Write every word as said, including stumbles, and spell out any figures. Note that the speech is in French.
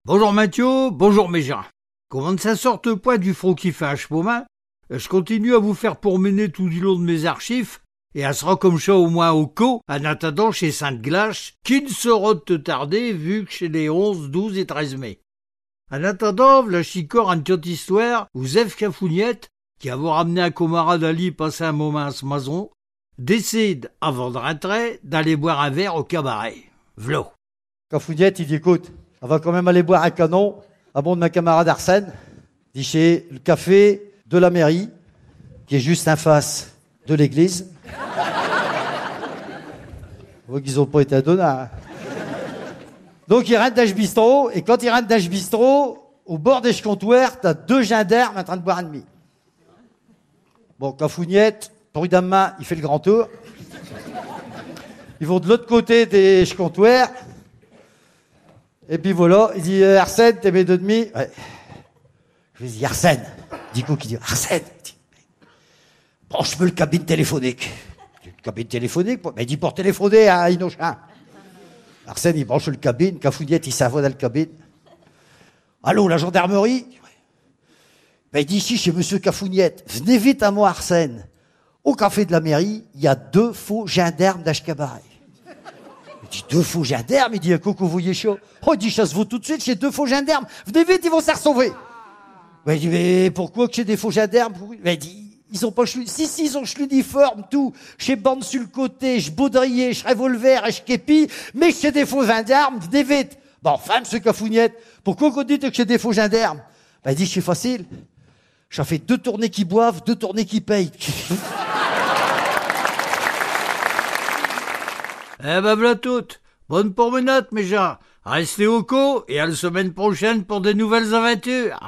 Bonjour Mathieu, bonjour mes gens. Comment ne ça sorte pas du front qui fait un chemin, je continue à vous faire promener tout du long de mes archives, et elle sera comme ça au moins au co, en attendant chez Sainte-Glache, qui ne sera de te tarder, vu que chez les onze, douze et treize mai. En attendant, v'là chicor une petite histoire où Zef Cafouniette, qui avoir ramené un camarade Ali passer un moment à ce maison, décide, avant de rentrer, d'aller boire un verre au cabaret. V'là. Cafouniette, il dit, écoute, on va quand même aller boire un canon, à bon de ma camarade Arsène, dit chez le café de la mairie, qui est juste en face de l'église. On voit qu'ils n'ont pas été à donner. Hein. Donc il rentre dans le bistrot, et quand il rentre dans le bistrot, au bord des comptoirs, t'as deux gendarmes en train de boire un demi. Bon, Cafouniette, prudemment, il fait le grand tour. Ils vont de l'autre côté des comptoirs. Et puis voilà, il dit euh, Arsène, t'es mes deux demi. Ouais. Je lui dis Arsène. Du coup, qui dit Arsène. Branche-moi le cabine téléphonique. Une cabine téléphonique, mais il dit pour téléphoner à Inochin. Arsène, il branche le cabine. Cafouniette, il s'envoie dans le cabine. Allô, la gendarmerie? Ben, il dit ici chez monsieur Cafouniette. Venez vite à moi, Arsène. Au café de la mairie, il y a deux faux gendarmes d'Ashkabaret. Il dit deux faux gendarmes, il dit un coco voyez chaud. Oh, il dit chasse vous tout de suite chez deux faux gendarmes. Venez vite, ils vont se sauver. Ben, il dit mais pourquoi que chez des faux gendarmes? Ben, il dit ils ont pas chlu... Si, si, ils ont l'uniforme, tout. Chez bande sur le côté, je baudrier, je revolver, et je képi, mais chez des faux gendarmes, venez vite. Bon, enfin, monsieur Cafouniette, pourquoi qu'on dit que chez des faux gendarmes? Ben, il dit c'est facile. J'en fais deux tournées qui boivent, deux tournées qui payent. Eh ben voilà toutes. Bonne promenade mes gens. Restez au co et à la semaine prochaine pour de nouvelles aventures.